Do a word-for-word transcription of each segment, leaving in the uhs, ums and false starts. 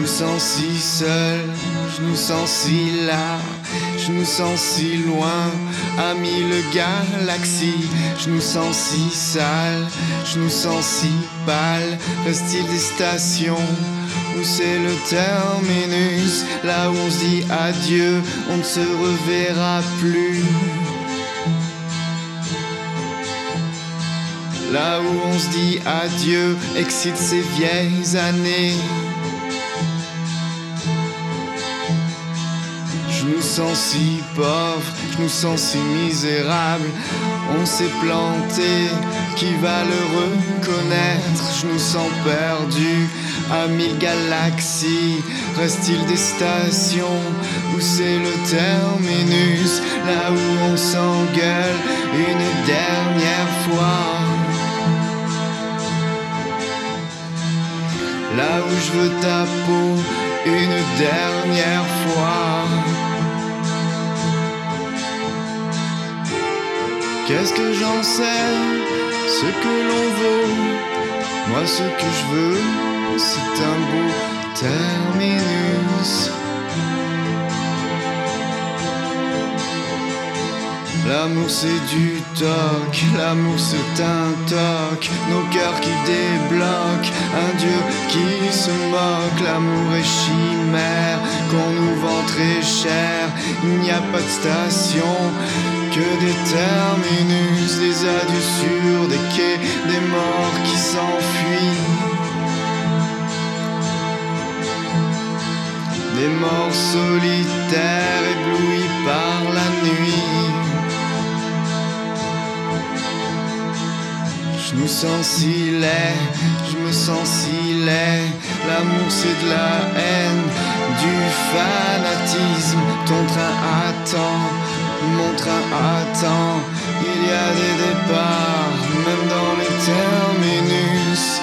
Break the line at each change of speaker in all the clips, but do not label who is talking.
nous sens si seuls, je nous sens si là, je nous sens si loin, à mille galaxies. Je nous sens si sales, je nous sens si pâles. Reste-t-il des stations où c'est le terminus, là où on se dit adieu, on ne se reverra plus. Là où on se dit adieu, excite ces vieilles années. Je nous sens si pauvres, je nous sens si misérables. On s'est planté, qui va le reconnaître? Je nous sens perdus à mille galaxies. Reste-t-il des stations où c'est le terminus, là où on s'engueule une dernière fois? Là où je veux ta peau une dernière fois. Qu'est-ce que j'en sais, ce que l'on vaut? Moi ce que je veux, c'est un beau terminus. L'amour c'est du toc, l'amour c'est un toc, nos cœurs qui débloquent, un Dieu qui se moque. L'amour est chimère, qu'on nous vend très cher. Il n'y a pas de station, que des terminus, des adieux sur des quais, des morts qui s'enfuient. Des morts solitaires éblouis par la nuit. Je me sens si laid, je me sens si laid. L'amour c'est de la haine, du fanatisme. Ton train attend, mon train attend. Il y a des départs, même dans les terminus.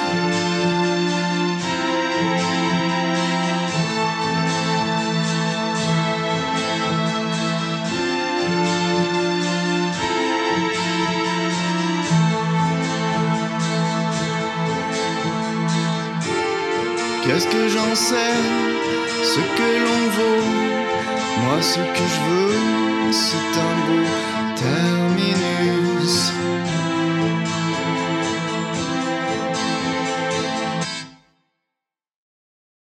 Qu'est-ce que j'en sais, ce que l'on vaut? Moi ce que je veux, c'est un beau terminus.